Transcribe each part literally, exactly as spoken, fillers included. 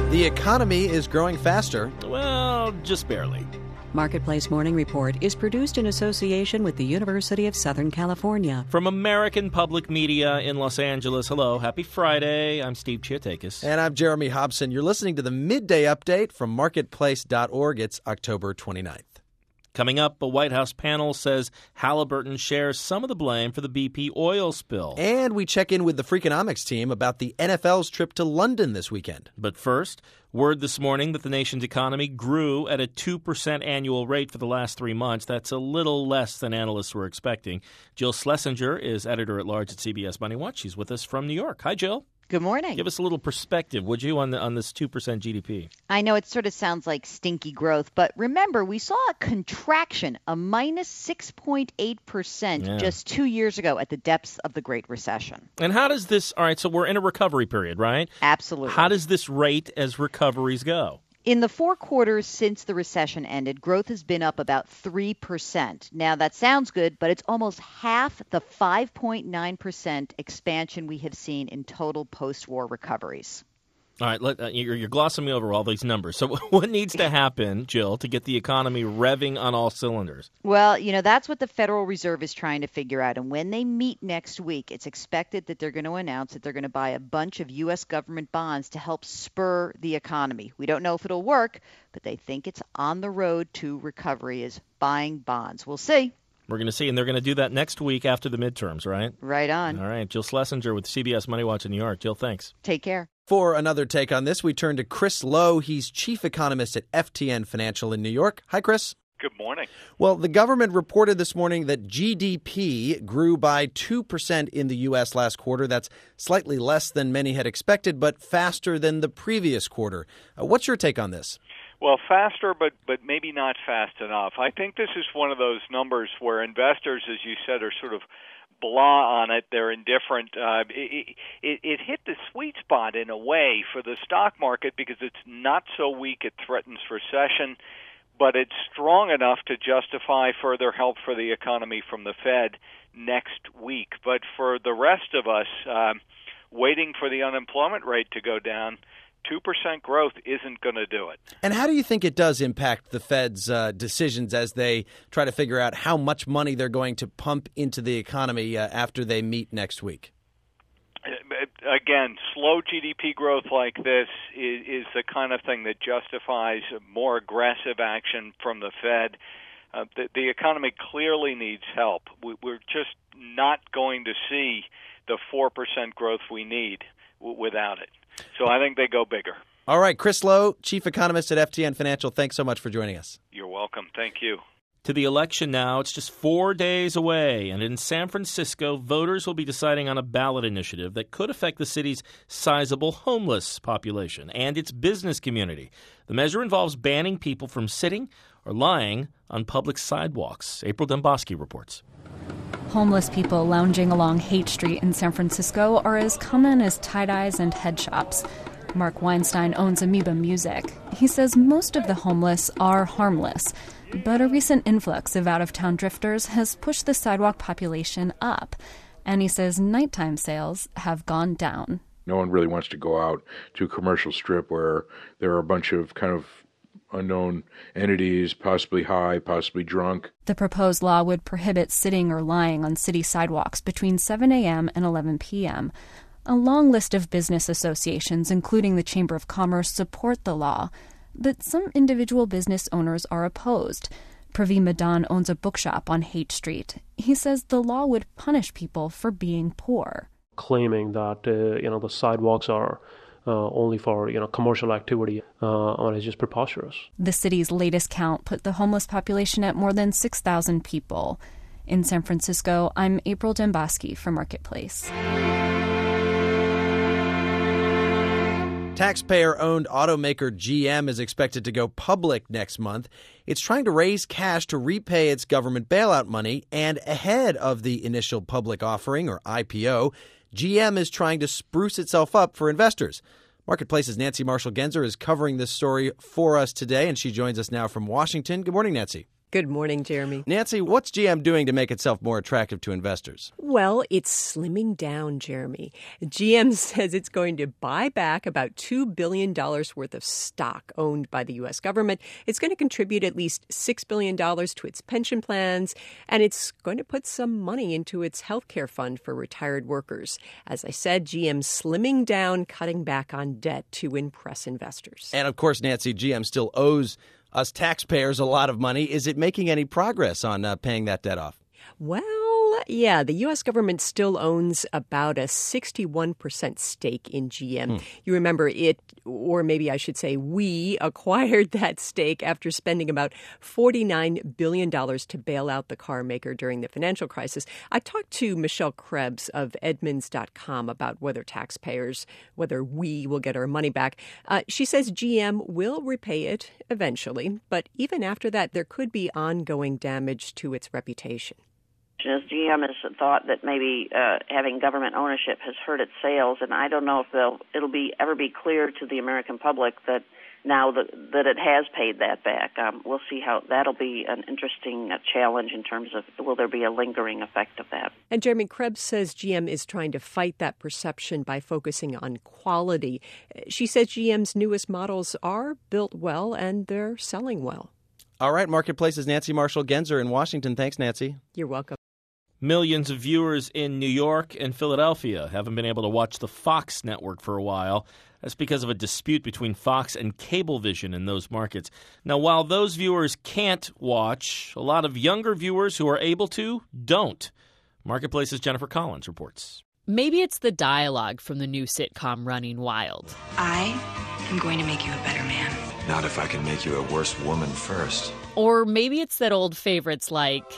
The economy is growing faster. Well, just barely. Marketplace Morning Report is produced in association with the University of Southern California. From American Public Media in Los Angeles, hello, happy Friday. I'm Steve Chiatakis. And I'm Jeremy Hobson. You're listening to the Midday Update from marketplace dot org. It's October twenty-ninth. Coming up, a White House panel says Halliburton shares some of the blame for the B P oil spill. And we check in with the Freakonomics team about the N F L's trip to London this weekend. But first, word this morning that the nation's economy grew at a two percent annual rate for the last three months. That's a little less than analysts were expecting. Jill Schlesinger is editor-at-large at C B S Money Watch. She's with us from New York. Hi, Jill. Good morning. Give us a little perspective, would you, on the, on this two percent G D P? I know it sort of sounds like stinky growth, but remember, we saw a contraction, a minus six point eight percent Yeah. just two years ago at the depths of the Great Recession. And how does this – all right, so we're in a recovery period, right? Absolutely. How does this rate as recoveries go? In the four quarters since the recession ended, growth has been up about three percent. Now, that sounds good, but it's almost half the five point nine percent expansion we have seen in total post-war recoveries. All right, let, uh, you're, you're glossing me over all these numbers. So what needs to happen, Jill, to get the economy revving on all cylinders? Well, you know, that's what the Federal Reserve is trying to figure out. And when they meet next week, it's expected that they're going to announce that they're going to buy a bunch of U S government bonds to help spur the economy. We don't know if it'll work, but they think it's on the road to recovery is buying bonds. We'll see. We're going to see, and they're going to do that next week after the midterms, right? Right on. All right, Jill Schlesinger with C B S Money Watch in New York. Jill, thanks. Take care. For another take on this, we turn to Chris Lowe. He's chief economist at F T N Financial in New York. Hi, Chris. Good morning. Well, the government reported this morning that G D P grew by two percent in the U S last quarter. That's slightly less than many had expected, but faster than the previous quarter. Uh, what's your take on this? Well, faster, but but maybe not fast enough. I think this is one of those numbers where investors, as you said, are sort of blah on it. They're indifferent. Uh, it, it, it hit the sweet spot in a way for the stock market because it's not so weak it threatens recession, but it's strong enough to justify further help for the economy from the Fed next week. But for the rest of us, um, waiting for the unemployment rate to go down, two percent growth isn't going to do it. And how do you think it does impact the Fed's uh, decisions as they try to figure out how much money they're going to pump into the economy uh, after they meet next week? Again, slow G D P growth like this is, is the kind of thing that justifies more aggressive action from the Fed. Uh, the, the economy clearly needs help. We, we're just not going to see the four percent growth we need w- without it. So I think they go bigger. All right, Chris Lowe, chief economist at F T N Financial. Thanks so much for joining us. You're welcome. Thank you. To the election now, it's just four days away, and in San Francisco, voters will be deciding on a ballot initiative that could affect the city's sizable homeless population and its business community. The measure involves banning people from sitting or lying on public sidewalks. April Dembosky reports. Homeless people lounging along Haight Street in San Francisco are as common as tie-dyes and head shops. Mark Weinstein owns Amoeba Music. He says most of the homeless are harmless, but a recent influx of out-of-town drifters has pushed the sidewalk population up. And he says nighttime sales have gone down. No one really wants to go out to a commercial strip where there are a bunch of kind of unknown entities, possibly high, possibly drunk. The proposed law would prohibit sitting or lying on city sidewalks between seven a.m. and eleven p.m. A long list of business associations, including the Chamber of Commerce, support the law, but some individual business owners are opposed. Praveen Madan owns a bookshop on Haight Street. He says the law would punish people for being poor. Claiming that uh, you know the sidewalks are Uh, only for you know commercial activity, uh, and it's just preposterous. The city's latest count put the homeless population at more than six thousand people. In San Francisco, I'm April Dembosky for Marketplace. Taxpayer-owned automaker G M is expected to go public next month. It's trying to raise cash to repay its government bailout money, and ahead of the initial public offering, or I P O, G M is trying to spruce itself up for investors. Marketplace's Nancy Marshall-Genzer is covering this story for us today, and she joins us now from Washington. Good morning, Nancy. Good morning, Jeremy. Nancy, what's G M doing to make itself more attractive to investors? Well, it's slimming down, Jeremy. G M says it's going to buy back about two billion dollars worth of stock owned by the U S government. It's going to contribute at least six billion dollars to its pension plans, and it's going to put some money into its health care fund for retired workers. As I said, G M's slimming down, cutting back on debt to impress investors. And of course, Nancy, G M still owes us taxpayers a lot of money. Is it making any progress on uh, paying that debt off? Well, yeah, the U S government still owns about a sixty-one percent stake in G M. Hmm. You remember it, or maybe I should say we, acquired that stake after spending about forty-nine billion dollars to bail out the car maker during the financial crisis. I talked to Michelle Krebs of Edmunds dot com about whether taxpayers, whether we will get our money back. Uh, she says G M will repay it eventually, but even after that, there could be ongoing damage to its reputation. As G M has thought that maybe uh, having government ownership has hurt its sales, and I don't know if they'll, it'll be ever be clear to the American public that now that, that it has paid that back. Um, we'll see how that'll be an interesting uh, challenge in terms of will there be a lingering effect of that. And Jeremy Krebs says G M is trying to fight that perception by focusing on quality. She says G M's newest models are built well and they're selling well. All right, Marketplace's Nancy Marshall-Genzer in Washington. Thanks, Nancy. You're welcome. Millions of viewers in New York and Philadelphia haven't been able to watch the Fox network for a while. That's because of a dispute between Fox and Cablevision in those markets. Now, while those viewers can't watch, a lot of younger viewers who are able to don't. Marketplace's Jennifer Collins reports. Maybe it's the dialogue from the new sitcom Running Wild. I am going to make you a better man. Not if I can make you a worse woman first. Or maybe it's that old favorites like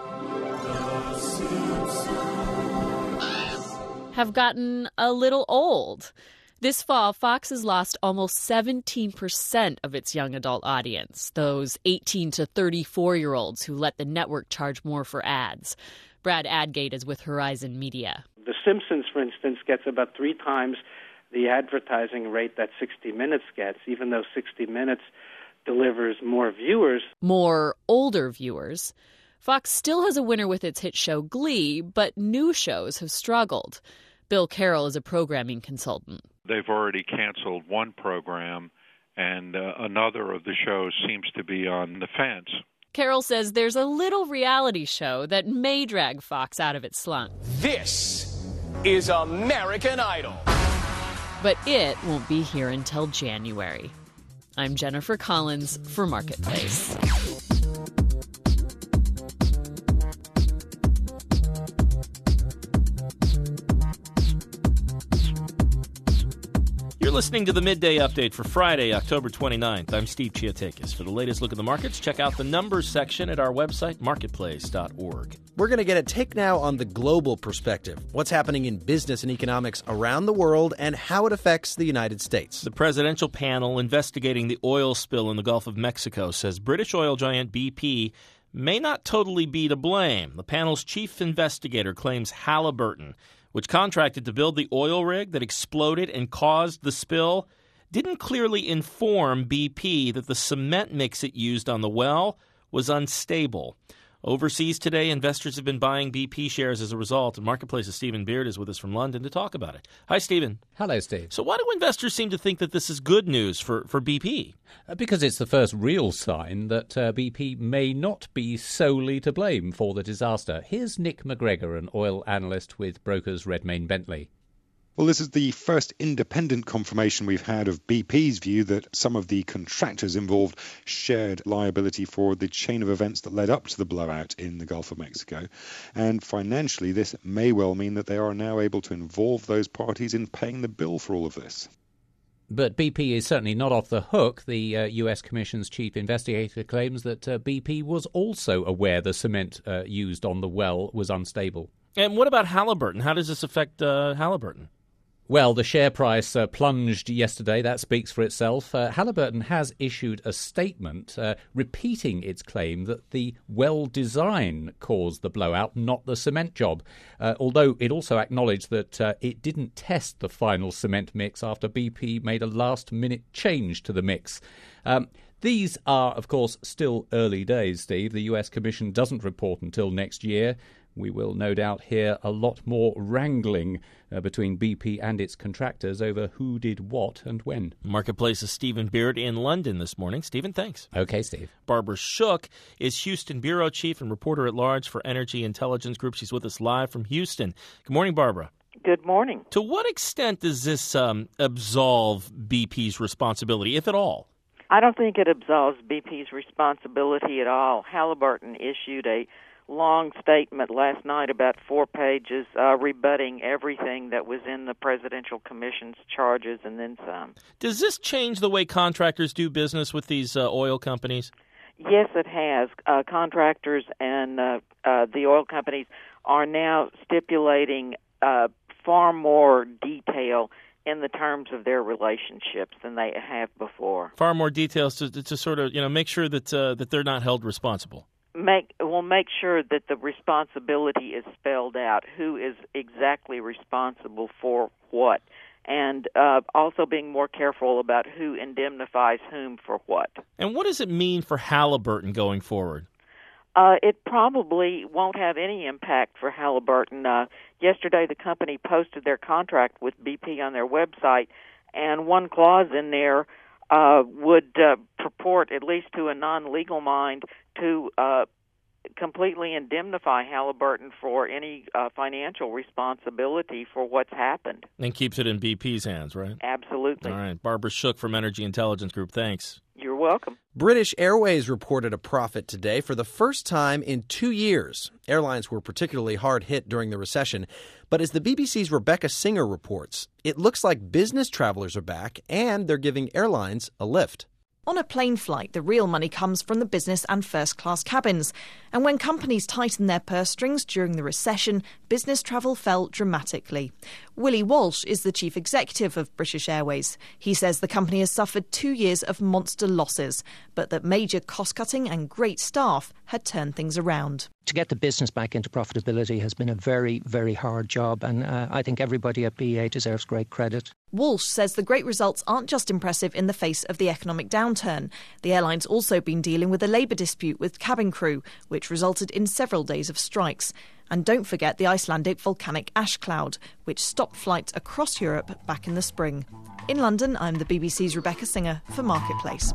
have gotten a little old. This fall, Fox has lost almost seventeen percent of its young adult audience, those eighteen to thirty-four-year-olds who let the network charge more for ads. Brad Adgate is with Horizon Media. The Simpsons, for instance, gets about three times the advertising rate that sixty minutes gets, even though sixty minutes delivers more viewers. More older viewers. Fox still has a winner with its hit show Glee, but new shows have struggled. Bill Carroll is a programming consultant. They've already canceled one program, and uh, another of the shows seems to be on the fence. Carroll says there's a little reality show that may drag Fox out of its slump. This is American Idol. But it won't be here until January. I'm Jennifer Collins for Marketplace. You're listening to the Midday Update for Friday, October twenty-ninth. I'm Steve Chiotakis. For the latest look at the markets, check out the numbers section at our website, marketplace dot org. We're going to get a take now on the global perspective, what's happening in business and economics around the world and how it affects the United States. The presidential panel investigating the oil spill in the Gulf of Mexico says British oil giant B P may not totally be to blame. The panel's chief investigator claims Halliburton, which contracted to build the oil rig that exploded and caused the spill, didn't clearly inform B P that the cement mix it used on the well was unstable. Overseas today, investors have been buying B P shares as a result, and Marketplace's Stephen Beard is with us from London to talk about it. Hi, Stephen. Hello, Steve. So why do investors seem to think that this is good news for, for B P? Uh, because it's the first real sign that uh, B P may not be solely to blame for the disaster. Here's Nick McGregor, an oil analyst with brokers Redmayne Bentley. Well, this is the first independent confirmation we've had of B P's view that some of the contractors involved shared liability for the chain of events that led up to the blowout in the Gulf of Mexico. And financially, this may well mean that they are now able to involve those parties in paying the bill for all of this. But B P is certainly not off the hook. The uh, U S Commission's chief investigator claims that uh, B P was also aware the cement uh, used on the well was unstable. And what about Halliburton? How does this affect uh, Halliburton? Well, the share price uh, plunged yesterday. That speaks for itself. Uh, Halliburton has issued a statement uh, repeating its claim that the well design caused the blowout, not the cement job, uh, although it also acknowledged that uh, it didn't test the final cement mix after B P made a last-minute change to the mix. Um, These are, of course, still early days, Steve. The U S Commission doesn't report until next year. We will no doubt hear a lot more wrangling uh, between B P and its contractors over who did what and when. Marketplace's Stephen Beard in London this morning. Stephen, thanks. Okay, Steve. Barbara Shook is Houston Bureau Chief and Reporter at Large for Energy Intelligence Group. She's with us live from Houston. Good morning, Barbara. Good morning. To what extent does this um, absolve B P's responsibility, if at all? I don't think it absolves B P's responsibility at all. Halliburton issued a long statement last night, about four pages, uh, rebutting everything that was in the Presidential Commission's charges and then some. Does this change the way contractors do business with these uh, oil companies? Yes, it has. Uh, contractors and uh, uh, the oil companies are now stipulating uh, far more detail in the terms of their relationships than they have before. Far more details to, to sort of, you know, make sure that uh, that they're not held responsible. Make will make sure that the responsibility is spelled out. Who is exactly responsible for what, and uh, also being more careful about who indemnifies whom for what. And what does it mean for Halliburton going forward? Uh, it probably won't have any impact for Halliburton. Uh, yesterday, the company posted their contract with B P on their website, and one clause in there uh, would uh, purport, at least to a non-legal mind, to uh, completely indemnify Halliburton for any uh, financial responsibility for what's happened. And keeps it in B P's hands, right? Absolutely. All right. Barbara Shook from Energy Intelligence Group, thanks. You're welcome. British Airways reported a profit today for the first time in two years. Airlines were particularly hard hit during the recession. But as the B B C's Rebecca Singer reports, it looks like business travelers are back and they're giving airlines a lift. On a plane flight, the real money comes from the business and first-class cabins. And when companies tightened their purse strings during the recession, business travel fell dramatically. Willie Walsh is the chief executive of British Airways. He says the company has suffered two years of monster losses, but that major cost-cutting and great staff had turned things around. To get the business back into profitability has been a very, very hard job, and uh, I think everybody at B A deserves great credit. Walsh says the great results aren't just impressive in the face of the economic downturn. The airline's also been dealing with a labour dispute with cabin crew, which resulted in several days of strikes. And don't forget the Icelandic volcanic ash cloud, which stopped flights across Europe back in the spring. In London, I'm the B B C's Rebecca Singer for Marketplace.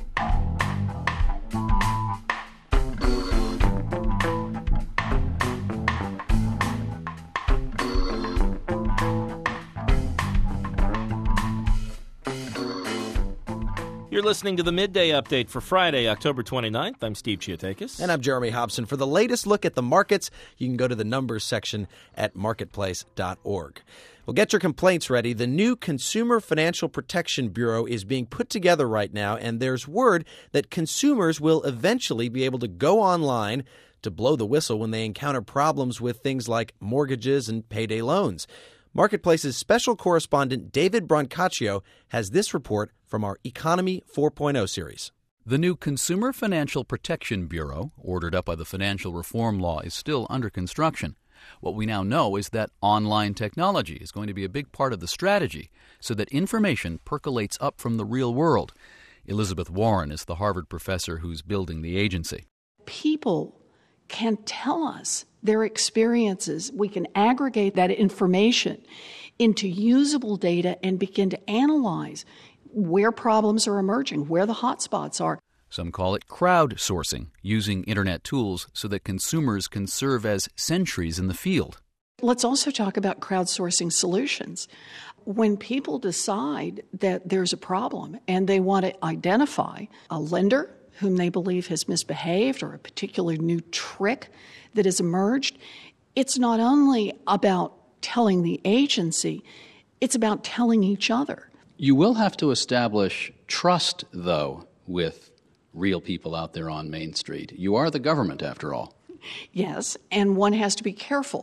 You're listening to the Midday Update for Friday, October twenty-ninth. I'm Steve Chiotakis. And I'm Jeremy Hobson. For the latest look at the markets, you can go to the numbers section at marketplace dot org. Well, get your complaints ready. The new Consumer Financial Protection Bureau is being put together right now, and there's word that consumers will eventually be able to go online to blow the whistle when they encounter problems with things like mortgages and payday loans. Marketplace's special correspondent David Brancaccio has this report from our Economy four point oh series. The new Consumer Financial Protection Bureau, ordered up by the financial reform law, is still under construction. What we now know is that online technology is going to be a big part of the strategy so that information percolates up from the real world. Elizabeth Warren is the Harvard professor who's building the agency. People can tell us their experiences. We can aggregate that information into usable data and begin to analyze where problems are emerging, where the hot spots are. Some call it crowdsourcing, using Internet tools so that consumers can serve as sentries in the field. Let's also talk about crowdsourcing solutions. When people decide that there's a problem and they want to identify a lender whom they believe has misbehaved or a particular new trick that has emerged, it's not only about telling the agency, it's about telling each other. You will have to establish trust, though, with real people out there on Main Street. You are the government, after all. Yes, and one has to be careful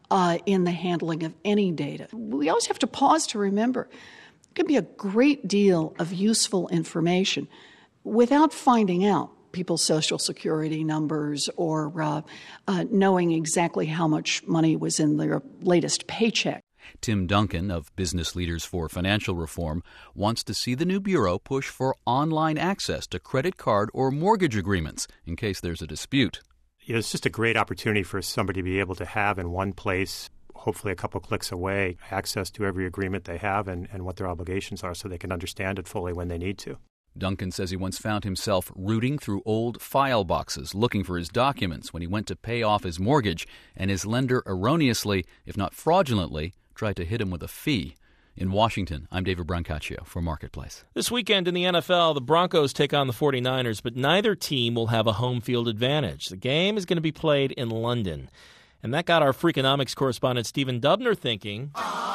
uh, in the handling of any data. We always have to pause to remember there can be a great deal of useful information without finding out people's social security numbers or uh, uh, knowing exactly how much money was in their latest paycheck. Tim Duncan of Business Leaders for Financial Reform wants to see the new bureau push for online access to credit card or mortgage agreements in case there's a dispute. You know, it's just a great opportunity for somebody to be able to have in one place, hopefully a couple clicks away, access to every agreement they have and, and what their obligations are so they can understand it fully when they need to. Duncan says he once found himself rooting through old file boxes looking for his documents when he went to pay off his mortgage, and his lender erroneously, if not fraudulently, tried to hit him with a fee. In Washington, I'm David Brancaccio for Marketplace. This weekend in the N F L, the Broncos take on the forty-niners, but neither team will have a home field advantage. The game is going to be played in London. And that got our Freakonomics correspondent Stephen Dubner thinking.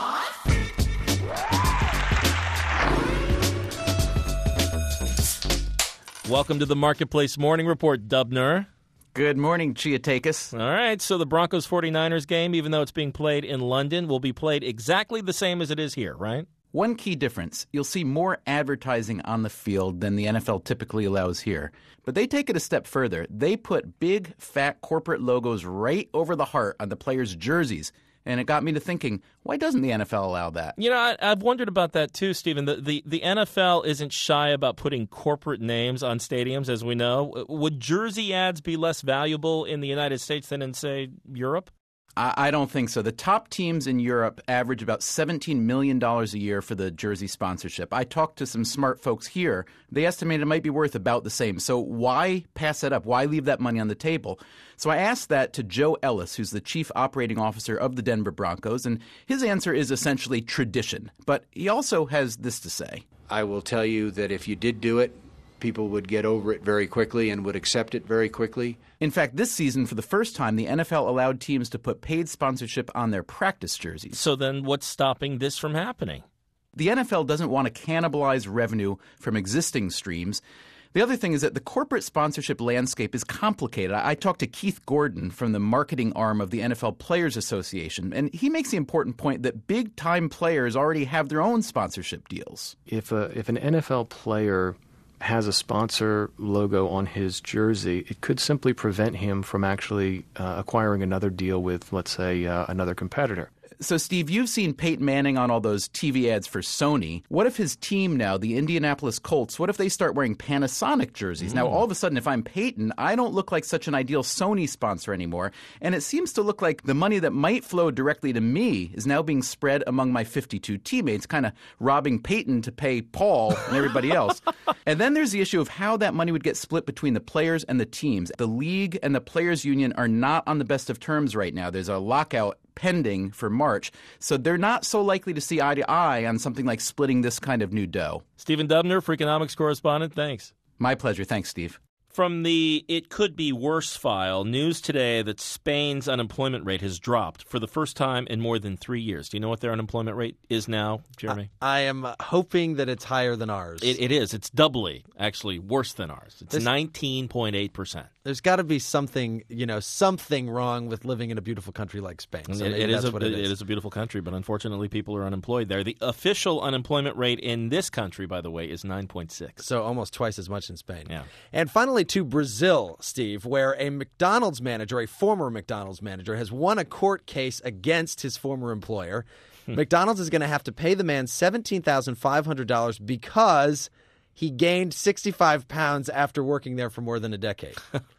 Welcome to the Marketplace Morning Report, Dubner. Good morning, Chiatakis. All right, so the Broncos forty-niners game, even though it's being played in London, will be played exactly the same as it is here, right? One key difference, you'll see more advertising on the field than the N F L typically allows here. But they take it a step further. They put big, fat corporate logos right over the heart on the players' jerseys. And it got me to thinking, why doesn't the N F L allow that? You know, I, I've wondered about that too, Stephen. The, the the N F L isn't shy about putting corporate names on stadiums, as we know. Would jersey ads be less valuable in the United States than in, say, Europe? I, I don't think so. The top teams in Europe average about seventeen million dollars a year for the jersey sponsorship. I talked to some smart folks here. They estimate it might be worth about the same. So why pass it up? Why leave that money on the table? So I asked that to Joe Ellis, who's the chief operating officer of the Denver Broncos, and his answer is essentially tradition. But he also has this to say. I will tell you that if you did do it, people would get over it very quickly and would accept it very quickly. In fact, this season, for the first time, the N F L allowed teams to put paid sponsorship on their practice jerseys. So then what's stopping this from happening? The N F L doesn't want to cannibalize revenue from existing streams. The other thing is that the corporate sponsorship landscape is complicated. I talked to Keith Gordon from the marketing arm of the N F L Players Association, and he makes the important point that big-time players already have their own sponsorship deals. If a, if an N F L player has a sponsor logo on his jersey, it could simply prevent him from actually uh, acquiring another deal with, let's say, uh, another competitor. So, Steve, you've seen Peyton Manning on all those T V ads for Sony. What if his team now, the Indianapolis Colts, what if they start wearing Panasonic jerseys? Mm. Now, all of a sudden, if I'm Peyton, I don't look like such an ideal Sony sponsor anymore. And it seems to look like the money that might flow directly to me is now being spread among my fifty-two teammates, kind of robbing Peyton to pay Paul and everybody else. And then there's the issue of how that money would get split between the players and the teams. The league and the players' union are not on the best of terms right now. There's a lockout pending for March, so they're not so likely to see eye to eye on something like splitting this kind of new dough. Stephen Dubner, Freakonomics correspondent, thanks. My pleasure. Thanks, Steve. From the It Could Be Worse file, news today that Spain's unemployment rate has dropped for the first time in more than three years. Do you know what their unemployment rate is now, Jeremy? I, I am hoping that it's higher than ours. It, it is. It's doubly, actually, worse than ours. It's this, nineteen point eight percent. There's got to be something, you know, something wrong with living in a beautiful country like Spain. So it, it, is a, what it, it is. It is a beautiful country, but unfortunately people are unemployed there. The official unemployment rate in this country, by the way, is nine point six. So almost twice as much in Spain. Yeah. And finally to Brazil, Steve, where a McDonald's manager, a former McDonald's manager, has won a court case against his former employer. McDonald's is going to have to pay the man seventeen thousand five hundred dollars because he gained sixty-five pounds after working there for more than a decade.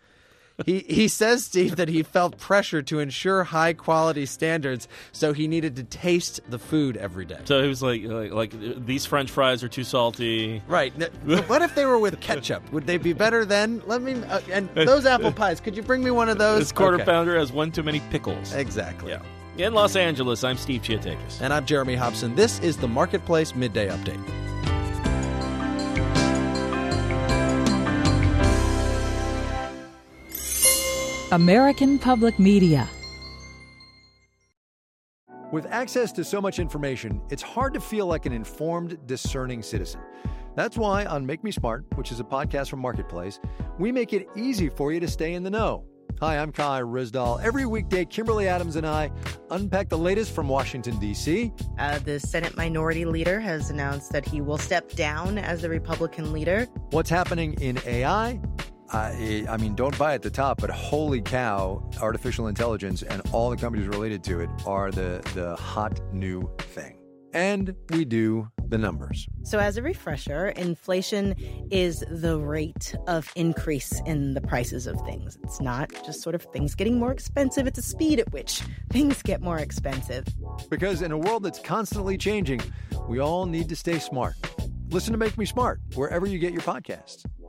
He he says, Steve, that he felt pressure to ensure high quality standards, so he needed to taste the food every day. So he was like, like, like these French fries are too salty. Right. What if they were with ketchup? Would they be better then? Let me uh, and those apple pies. Could you bring me one of those? This quarter okay. pounder has one too many pickles. Exactly. Yeah. In Los Angeles, I'm Steve Chiatakis. And I'm Jeremy Hobson. This is the Marketplace Midday Update. American Public Media. With access to so much information, it's hard to feel like an informed, discerning citizen. That's why on Make Me Smart, which is a podcast from Marketplace, we make it easy for you to stay in the know. Hi, I'm Kai Rizdal. Every weekday, Kimberly Adams and I unpack the latest from Washington, D C. Uh, the Senate Minority Leader has announced that he will step down as the Republican leader. What's happening in A I? I, I mean, don't buy at the top, but holy cow, artificial intelligence and all the companies related to it are the, the hot new thing. And we do the numbers. So as a refresher, inflation is the rate of increase in the prices of things. It's not just sort of things getting more expensive. It's the speed at which things get more expensive. Because in a world that's constantly changing, we all need to stay smart. Listen to Make Me Smart wherever you get your podcasts.